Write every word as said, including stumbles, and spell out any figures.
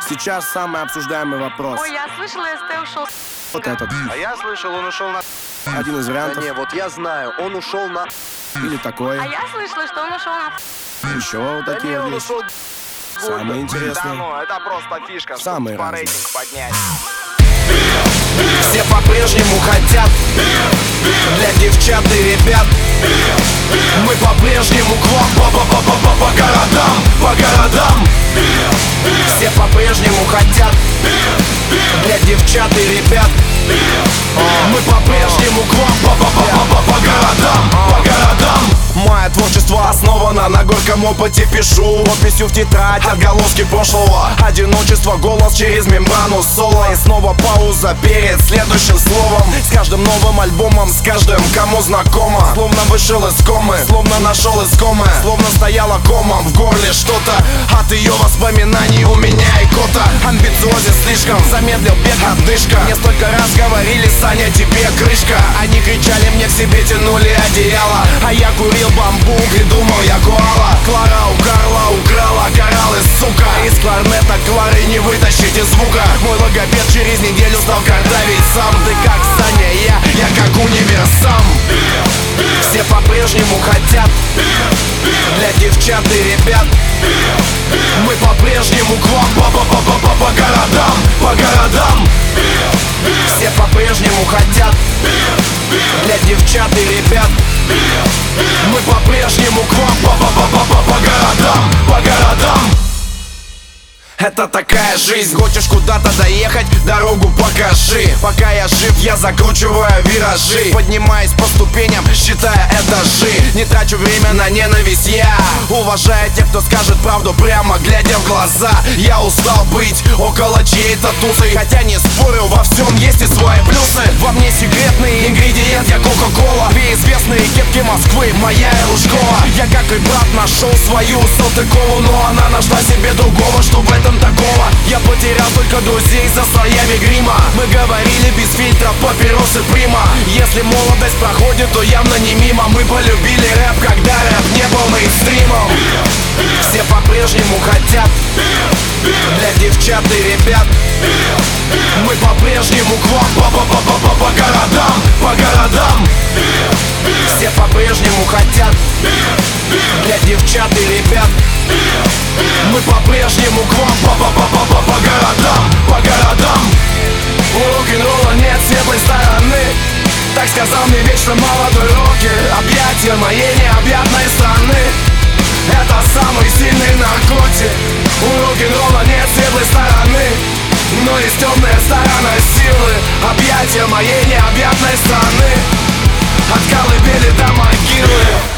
Сейчас самый обсуждаемый вопрос. Ой, я слышала, СТ ушел. Вот этот. А я слышал, он ушел на... Один из Да вариантов. не, вот я знаю, он ушел на... Или такой. А я слышала, что он ушел на... Еще вот Да не, такие он вот есть. ушел... Самое Да интересное. ну, это просто фишка, Самые чтобы по разные. рейтинг поднять. Все по-прежнему хотят для девчат и ребят. Мы по-прежнему к вам по, по, по, по, по, по городам, по городам. Все по-прежнему хотят для девчат и ребят. Мы по-прежнему к вам по, по, по, по, по, по городам, по городам. Мое творчество основано на горьком опыте. Пишу подписью в тетрадь отголоски прошлого. Одиночество, голос через мембрану, соло. И снова пауза перед следующим словом. С каждым новым альбомом, с каждым, кому знакомо. Словно вышел из комы, словно нашел искомое. Словно стояла комом в горле что-то. От ее воспоминаний у меня икота. Амбициозен слишком, замедлил бег, отдышка. Мне столько раз говорили: Саня, тебе крышка. Они кричали мне к себе, тянули одеяло. А я курил бамбук и думал, я коала. Клара у Карла украла кораллы, сука. Из кларнета Клары не вытащите звука. Мой логопед через неделю стал картавить сам. Ты как Саня, я, я как универсам. Все по-прежнему хотят для девчат и ребят. Мы по-прежнему к вам по, по, по, по, по, по городам, по городам. Все по-прежнему хотят для девчат и ребят. Мы по-прежнему к вам по, по, по, по, по, по городам, по городам. Это такая жизнь, хочешь куда-то доехать, дорогу покажи. Пока я жив, я закручиваю виражи. Поднимаюсь по ступеням, считая этажи. Не трачу время на ненависть, я уважаю тех, кто скажет правду прямо, глядя в глаза. Я устал быть около чьей-то тусы. Хотя не спорю, во всем есть и свои плюсы. Во мне секретный ингредиент, я Кока-Кола. Две известные кепки Москвы, моя и Лужкова. Я, как и брат, нашел свою Салтыкову, но она нашла себе другого, что в этом такого. Я потерял только друзей за слоями грима. Мы говорили без фильтра, папиросы прима. Если молодость проходит, то явно не мимо. Мы полюбили рэп, когда рэп не был мейнстримом. Все по-прежнему хотят для девчат и ребят. Мы по-прежнему к вам по, по, по, по, по, по городам, по городам. Все по-прежнему хотят для девчат и ребят. Мы по-прежнему к вам по, по, по, по, по, по городам, по городам. У рок-н-ролла нет светлой стороны. Так сказал мне вечно молодой рокер. Объятия моей необъятной страны — это самый сильный наркотик. У рок-н-ролла нет светлой стороны, но есть темная сторона силы. Объятия моей необъятной страны — от колыбели до могилы.